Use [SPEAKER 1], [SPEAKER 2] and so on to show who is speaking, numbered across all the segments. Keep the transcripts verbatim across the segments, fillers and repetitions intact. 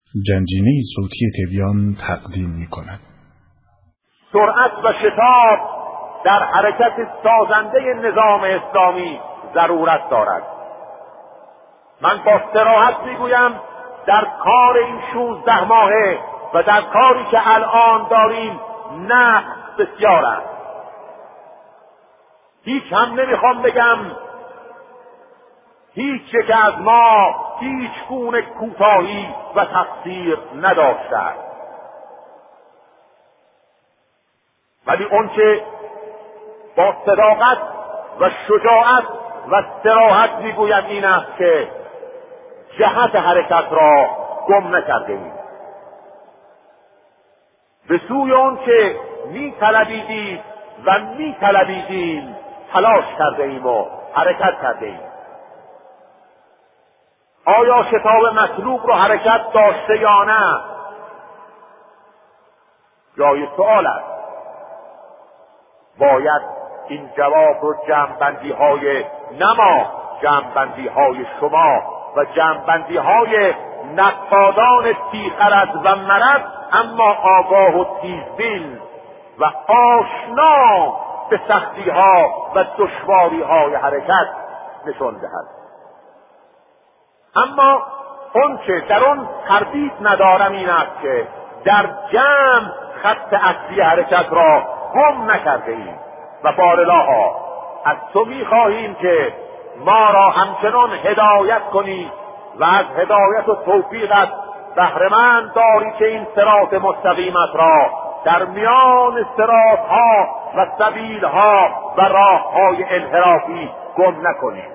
[SPEAKER 1] گنجینه صوتی تبیان تقدیم می‌کند.
[SPEAKER 2] سرعت و شتاب در حرکت سازنده نظام اسلامی ضرورت دارد. من با صراحت میگویم در کار این شوزده ماهه و در کاری که الان داریم نقص بسیار است. هیچ هم نمیخوام بگم هیچ یک از ما هیچ گونه کوتاهی و تقصیر نداشته است، ولی اون که با صداقت و شجاعت و صراحت میگویم این است که جهت حرکت را گم نکرده ایم. به سوی اون که می طلبیدید و می طلبیدیم تلاش کرده ایم و حرکت کرده ایم. آیا شتاب مطلوب رو حرکت داشته یا نه؟ جای سؤال است. باید این جواب رو جمع‌بندی های نما، جمع‌بندی های شما و جمع‌بندی های نقادان بی‌غرض و مرض اما آگاه و تیزبین و آشنا به سختی ها و دشواری های حرکت نشان دهد. اما اون که در اون تردید ندارم این است که در جمع خط اصلی حرکت را گم نکرده ایم و بارالها از تو می‌خواهیم که ما را همچنان هدایت کنی و از هدایت و توفیقت بهره‌مند داری که این صراط مستقیمت را در میان صراط‌ها و سبیل‌ها و راه‌های انحرافی گم نکنیم.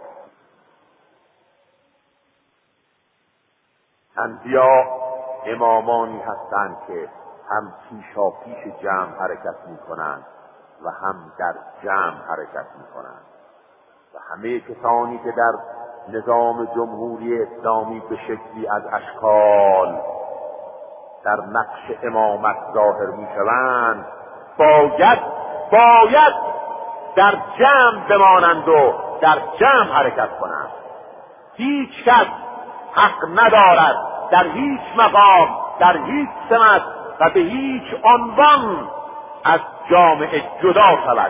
[SPEAKER 2] انبیا امامانی هستند که هم پیشا پیش جمع حرکت می‌کنند و هم در جمع حرکت می‌کنند و همه کسانی که در نظام جمهوری اسلامی به شکلی از اشکال در نقش امامت ظاهر می‌شوند باید باید در جمع بمانند و در جمع حرکت کنند. هیچ کس حق ندارد در هیچ مقام، در هیچ سمت و به هیچ عنوان از جامعه جدا شود.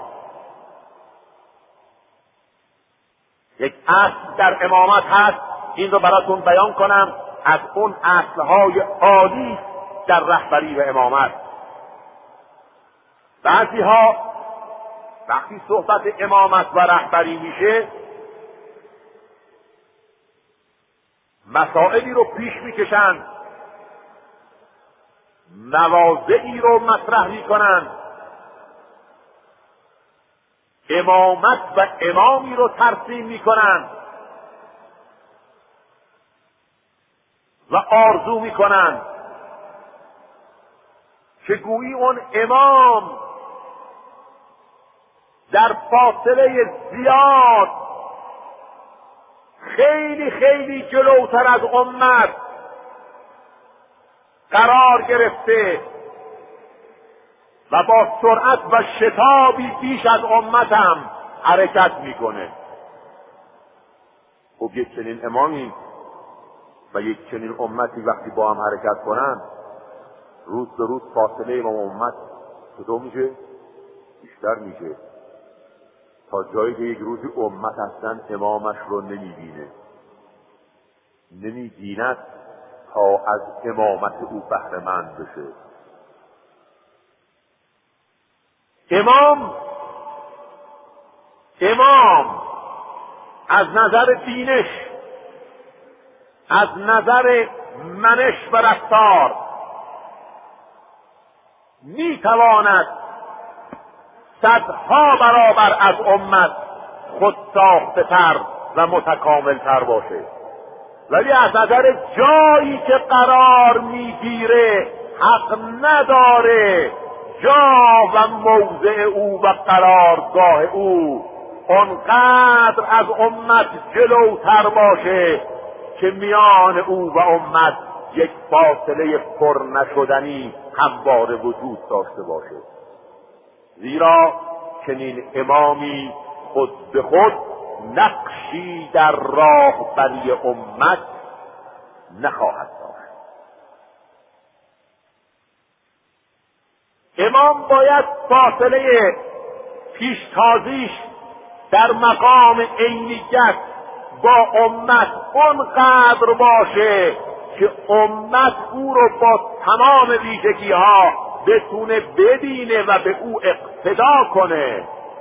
[SPEAKER 2] یک اصل در امامت هست، این رو براتون بیان کنم، از اون اصلهای عالی در رهبری و امامت. بعضی ها وقتی صحبت امامت و رهبری میشه مسائلی رو پیش میکشند، مواضعی رو مطرح میکنند، امامت و امامی رو ترسیم میکنند و آرزو میکنند که گویی اون امام در فاصله زیاد خیلی خیلی جلوتر از امت قرار گرفته و با سرعت و شتابی بیش از امت هم حرکت میکنه. خب یک چنین امامی و یک چنین امتی وقتی با هم حرکت کنن روز به روز فاصله امام امت چطور میشه؟ بیشتر میشه تا جایی که یک روزی امت اصلا امامش رو نمیبینه، نمیبیند تا از امامت او بهره‌مند بشه. امام امام از نظر دینش، از نظر منش و رفتار میتواند صدها برابر از امت خود ساخته تر و متکامل تر باشه، ولی از نظر جایی که قرار میگیره حق نداره جا و موضع او و قرارگاه او اونقدر از امت جلوتر باشه که میان او و امت یک فاصله پر نشدنی همواره وجود داشته باشه. زیرا چنین امامی خود به خود نقشی در راهبری امت نخواهد داشت. امام باید فاصله پیشتازیش در مقام عینیت با امت اونقدر باشه که امت او رو با تمام ویژگی ها بتونه ببینه و به او اقتدا کنه.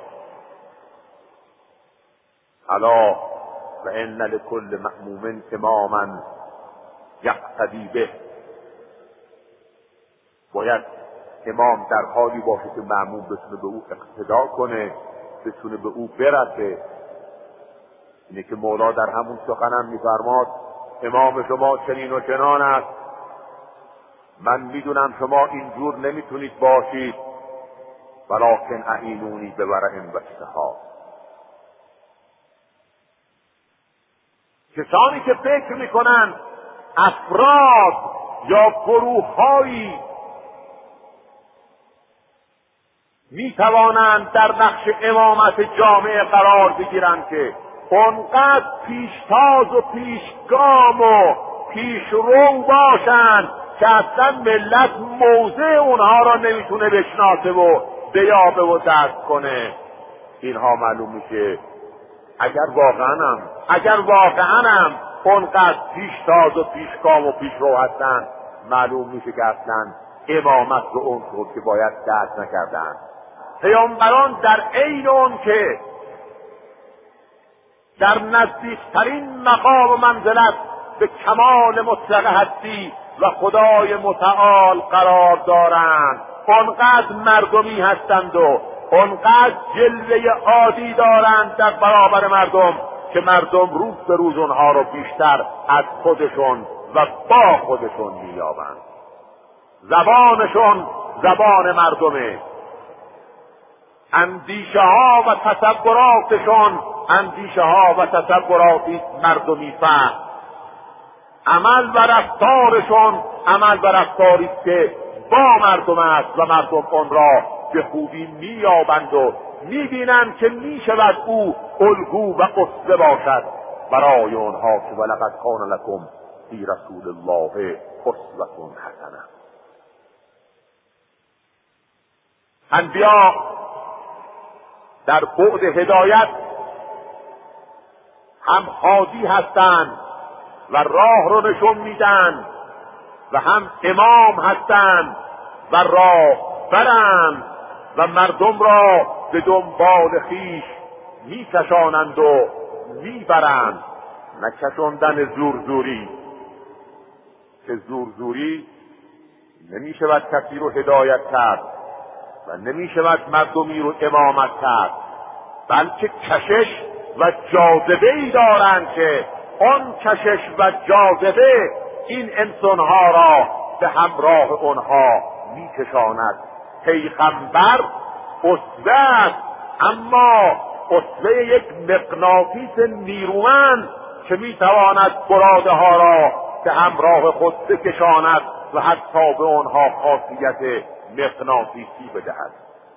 [SPEAKER 2] الا و ان لکل مأموم اماما یقتدی به. باید امام در حالی باشه که مأموم بتونه به او اقتدا کنه، بتونه به او برسه. اینه که مولا در همون سخنم می‌فرماد امام شما چنین و چنان است، من میدونم شما اینجور نمیتونید باشید، ولکن اعینونی بورع و اجتهاد. کسانی که فکر میکنن افراد یا گروههایی میتوانند در نقش امامت جامعه قرار بگیرند که اونقدر پیشتاز و پیشگام و پیشرو باشند که اصلا ملت موضع اونها را نمیتونه بشناسه و بیابه و درک کنه. اینها معلوم میشه اگر واقعا هم اگر واقعا هم اونقدر پیشتاز و پیشگام و پیشرو هستند، معلوم میشه که اصلا امامت به اون شد که باید درک نکردند. پیامبران در عین اون که در نزدیکترین مقام و منزلت به کمال مطلق هستی و خدای متعال قرار دارند، اونقدر مردمی هستند و اونقدر جلوه عادی دارند در برابر مردم که مردم روز به روز اونها رو بیشتر از خودشون و با خودشون مییابند. زبانشون زبان مردمه، اندیشه ها و تصوراتشون اندیشه ها و تصوراتی مردمی فهم. عمل و رفتارشون عمل و رفتاری که با مردم است و مردم اون را به خوبی مییابند و میبینند که میشود او الگو و اسوه باشد برای اونها که ولقد کان لکم فی رسول الله اسوة حسنه. انبیا در بعد هدایت هم هادی هستند و راه رو نشون میدن و هم امام هستند و راه برند و مردم را به دنبال خویش میکشانند و میبرند. نکشاندن زور زوری که زور زوری نمیشود کسی رو هدایت کرد و نمیشود مردمی رو امامت کرد، بلکه کشش و جاذبه ای دارند که آن کشش و جاذبه این انسانها را به همراه آنها میکشاند. پیغمبر اسوه است، اما اسوه یک مغناطیس نیرومند که میتواند براده ها را به همراه خود بکشاند و حتی به آنها خاصیت مغناطیسی بدهد.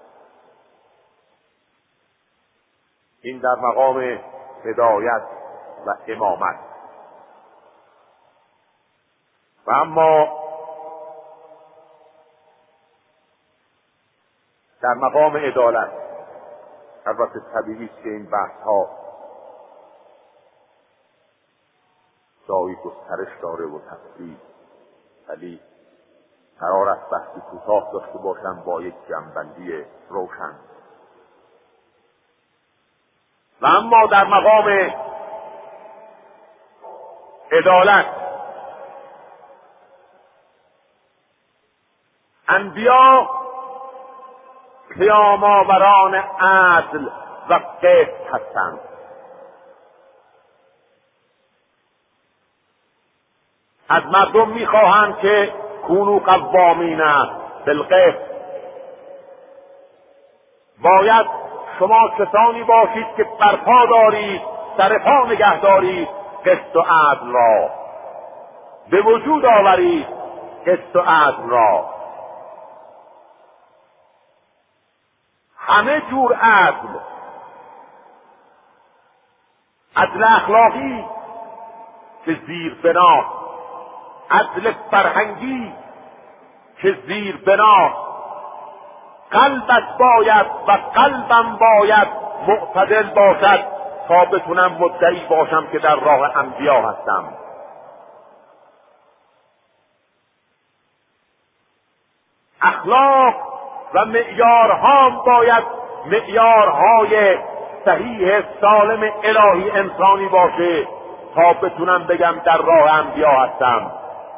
[SPEAKER 2] این در مقام هدایت و امامت. و اما در مقام عدالت، البته طبیعی است که این بحث ها جایی گسترش داره و تفصیل، ولی قرار است بحثی کوتاه داشته باشم با یک جنبندی روشن. و اما در مقام عدالت، انبیا قیام آوران عدل و قسط هستند. از مردم میخواهند که کونوا قوامین بالقسط. باید شما کسانی باشید که برپا دارید، سر پا نگه دارید قسط و عدل را، به وجود آورید قسط و عدل را. همه جور عدل، عدل اخلاقی که زیر بنا، عدل فرهنگی که زیر بنا، قلبت باید و قلبم باید معتدل باشد تا بتونم مدعی باشم که در راه انبیا هستم. اخلاق و معیارها باید معیارهای صحیح سالم الهی انسانی باشه تا بتونم بگم در راه انبیا هستم.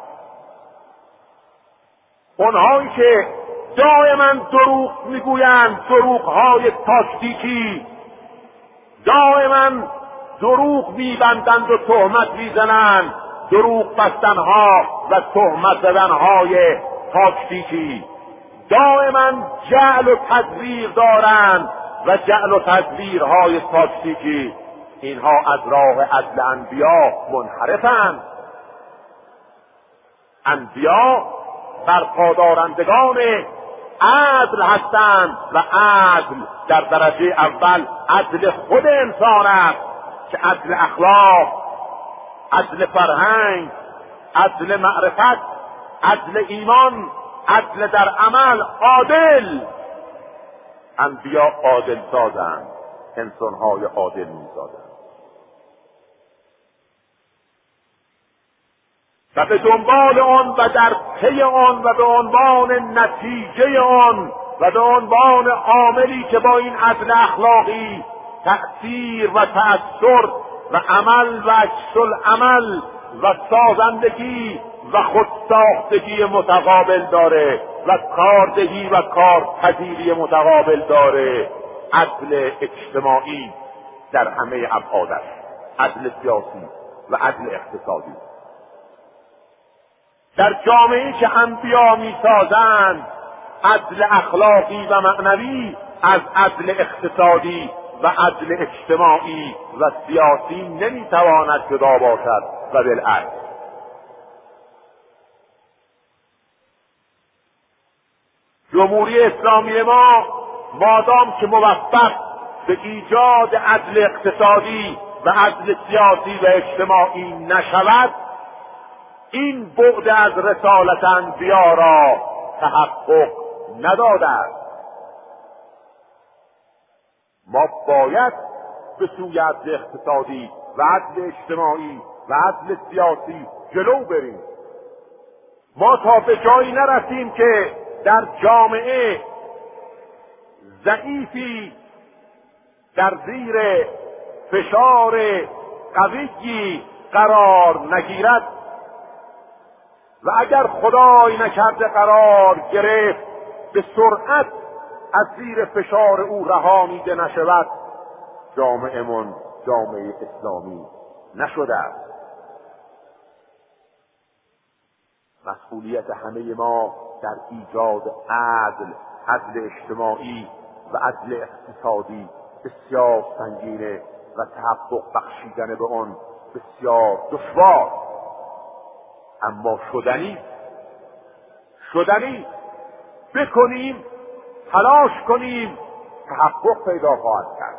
[SPEAKER 2] اونهایی که دائما دروغ میگویند، دروغهای تاکتیکی، دائما دروغ میبندند و تهمت میزنند، دروغ بستنها و تهمت زدنهای تاکتیکی، دائما جعل و تزویر دارند و جعل و تزویرهای تاکتیکی، اینها از راه عدل انبیا منحرفند. انبیا برپادارندگان عدل هستند و عدل در درجه اول عدل خود انسان است که عدل اخلاق، عدل فرهنگ، عدل معرفت، عدل ایمان، عدل در عمل، عادل. انبیا عادل سازند، انسانهای عادل میسازند و به دنبال آن و در پی آن و به عنوان نتیجه آن و به عنوان عاملی که با این عدل اخلاقی تأثیر و تأثر و عمل و عکس العمل و سازندگی و خودساختگی متقابل داره و کاردهی و کارپذیری متقابل داره، عدل اجتماعی در همه ابعادش، عدل سیاسی و عدل اقتصادی. در جامعه‌ای که انبیا میسازند، عدل اخلاقی و معنوی از عدل اقتصادی و عدل اجتماعی و سیاسی نمیتواند جدا باشد و بالعکس. جمهوری اسلامی ما مادام که موفق به ایجاد عدل اقتصادی و عدل سیاسی و اجتماعی نشود، این بعد از رسالت انبیا را تحقق نداده است. ما باید به سوی عدل اقتصادی و عدل اجتماعی و عدل سیاسی جلو بریم. ما تا به جایی نرسیم که در جامعه ضعیفی در زیر فشار قویی قرار نگیرد و اگر خدای نکرده قرار گرفت به سرعت از زیر فشار او رهانیده نشود، جامعه من جامعه اسلامی نشده است. مسئولیت همه ما در ایجاد عدل، عدل اجتماعی و عدل اقتصادی بسیار سنگینه و تحقق بخشیدن به آن بسیار دشوار، اما شدنی شدنی بکنیم، تلاش کنیم، تحقق پیدا خواهد کرد.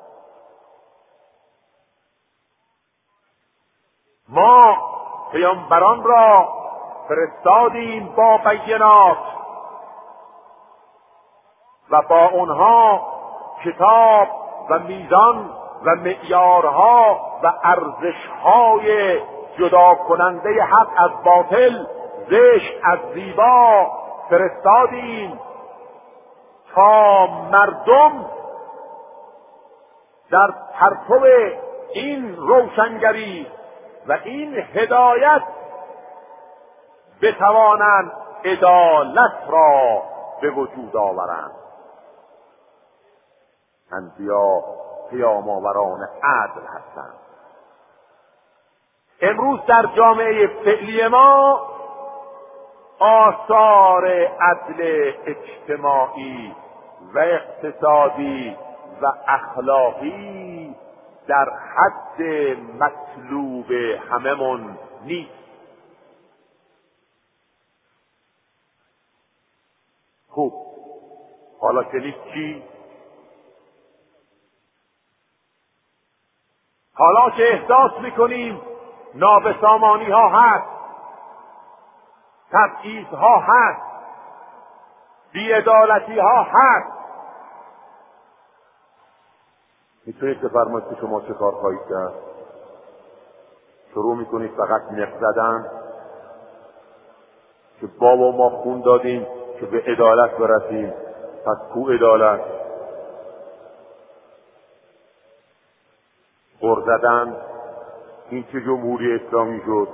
[SPEAKER 2] ما پیامبران را فرستادیم با بینات و با اونها کتاب و میزان و معیارها و ارزشهای جدا کننده حق از باطل، زشت از زیبا فرستادیم تا مردم در پرتو این روشنگری و این هدایت بتوانند عدالت را به وجود آورند. انبیا پیام آوران عدل هستند. امروز در جامعه فعلی ما آثار عدل اجتماعی و اقتصادی و اخلاقی در حد مطلوب هممون نیست. خوب، حالا شنید چی؟ حالا که احساس میکنیم نابسامانی ها هست، تبعیض ها هست، بی‌عدالتی ها هست. میتونید بفرمایید که شما چه کار خواهید کرد؟ شروع میکنید فقط نق زدن که بابا ما خون دادیم که به عدالت برسیم، پس کو عدالت؟ غر زدن این چه جمهوری اسلامی شد؟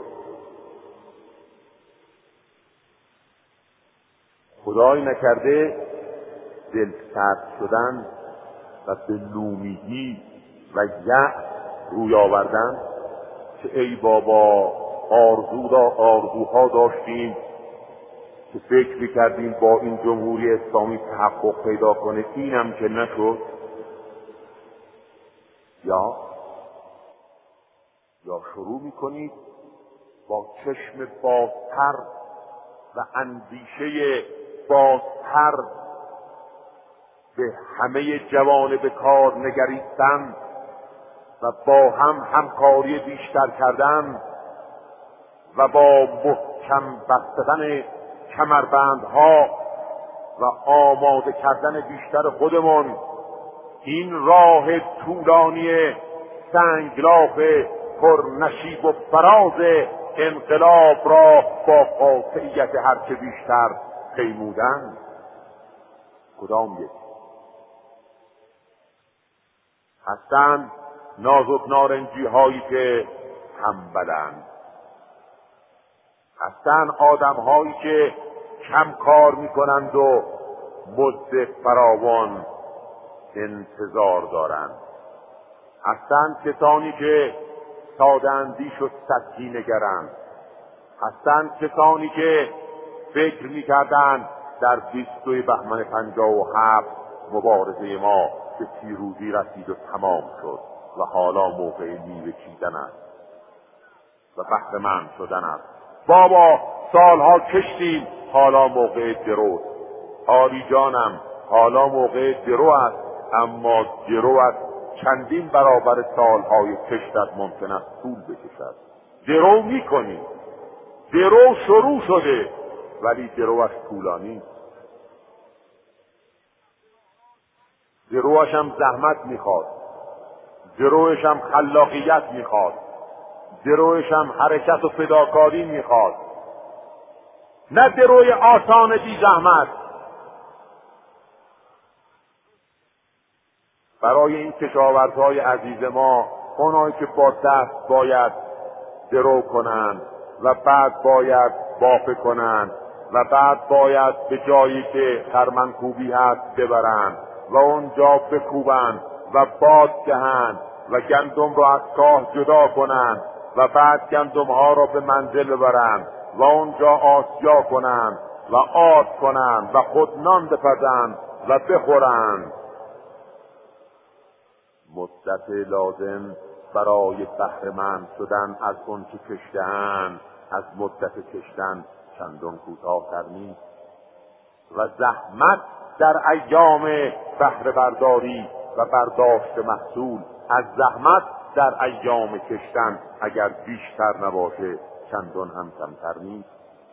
[SPEAKER 2] خدای نکرده دل سرد شدن و به لومیگی و یأس روی آوردن که ای بابا آرزو را آرزوها داشتیم که فکر می‌کردیم با این جمهوری اسلامی تحقق پیدا کنه، اینم که نشد. یا یا شروع می‌کنید با چشم بازتر و اندیشه بازتر به همه جوانب کار نگریستن و با هم همکاری بیشتر کردن و با محکم بستن کمربندها و آماده کردن بیشتر خودمون این راه طولانی سنگلاخ پر نشیب و فراز انقلاب را با قاطعیت هرچه بیشتر پیمودن. کدام یک؟ هستند نازک نارنجی هایی که تنبلند، هستند آدم هایی که کم کار میکنند و مزد فراوان انتظار دارند، هستند کسانی که ساده اندیش و سطحی نگرند، هستند کسانی که فکر میکردند در بیستوی بهمن پنجاه و هفت مبارزه ما به پیروزی رسید و تمام شد و حالا موقع میوه چیدن است و بهره‌مند شدن است. بابا سالها کشتیم، حالا موقع درو. آری جانم، حالا موقع درو است، اما درو است چندین برابر سالهای کشتت ممکن است طول بکشد. درو میکنی، درو شروع شده، ولی دروش طولانی، دروش هم زحمت میخواد، دروش هم خلاقیت میخواد، دروش هم حرکت و فداکاری میخواد، نه دروی آسان بی زحمت. برای این کشاورزهای عزیز ما، اونایی که با دست باید درو کنند و بعد باید بافه کنند و بعد باید به جایی که خرمنکوبی هست ببرند و اونجا بکوبند و باد دهند و گندم را از کاه جدا کنند و بعد گندم ها را به منزل ببرند و اونجا آسیا کنند و آرد کنند و خود نان بپزند و بخورند. مدت لازم برای بهره‌مند شدن از اون که کشته‌اند از مدت کشتن چندان کوتاه‌تر نیست و زحمت در ایام بهره برداری و برداشت محصول از زحمت در ایام کشتن اگر بیشتر نباشه چندان هم کمتر نیست.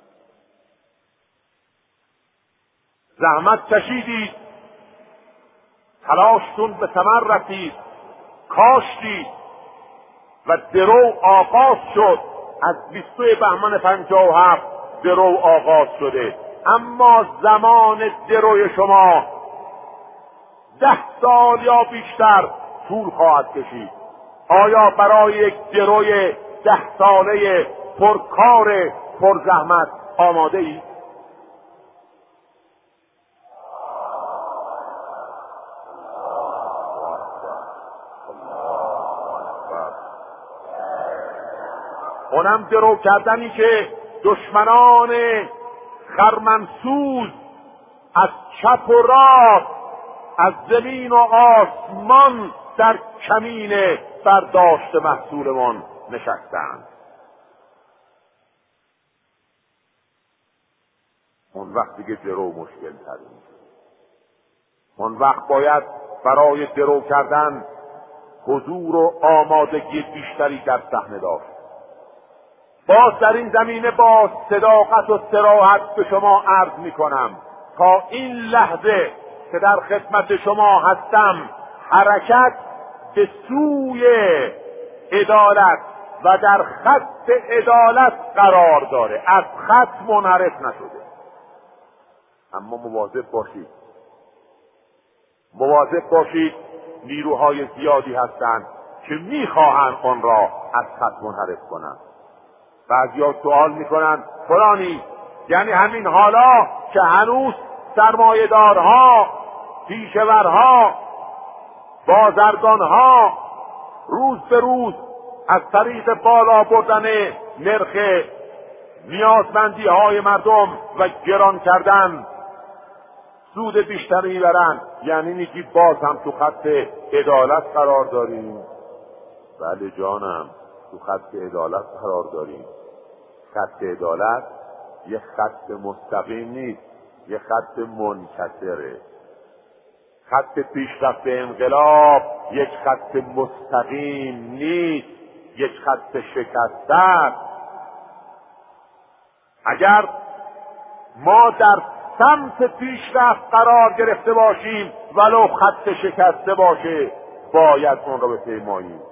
[SPEAKER 2] زحمت کشیدید، تلاشتون به ثمر رسید، کاشتید و درو آغاز شد. از بیستوی بهمن پنجاه و هفت درو آغاز شده، اما زمان دروی شما ده سال یا بیشتر طول خواهد کشید. آیا برای یک دروی ده ساله پرکار پرزحمت آماده ای؟ اونم درو کردنی که دشمنان خرمنسوز از چپ و راست، از زمین و آسمان در کمین برداشت محصولمان نشستند. اون وقت دیگه درو مشکل تر میشه. اون وقت باید برای درو کردن حضور و آمادگی بیشتری در صحنه داشت. باز در این زمینه با صداقت و صراحت به شما عرض میکنم، تا این لحظه که در خدمت شما هستم حرکت به سوی عدالت و در خط عدالت قرار داره، از خط منحرف نشده. اما مواظب باشید مواظب باشید نیروهای زیادی هستند که میخواهند آن را از خط منحرف کنند. بعضیا سوال میکنند فلانی، یعنی همین حالا که هنوز سرمایه‌دارها، پیشورها، بازرگانها روز به روز از طریق بالا بردن نرخ نیازمندی های مردم و گران کردن سود بیشتری میبرند، یعنی میگی باز هم تو خط عدالت قرار داریم؟ بله جانم، تو خط عدالت قرار داریم. خط عدالت یه خط مستقیم نیست، یه خط منکسره. خط پیشرفت انقلاب یک خط مستقیم نیست، یک خط شکسته است. اگر ما در سمت پیشرفت قرار گرفته باشیم ولو خط شکسته باشه، باید اون را بپیماییم.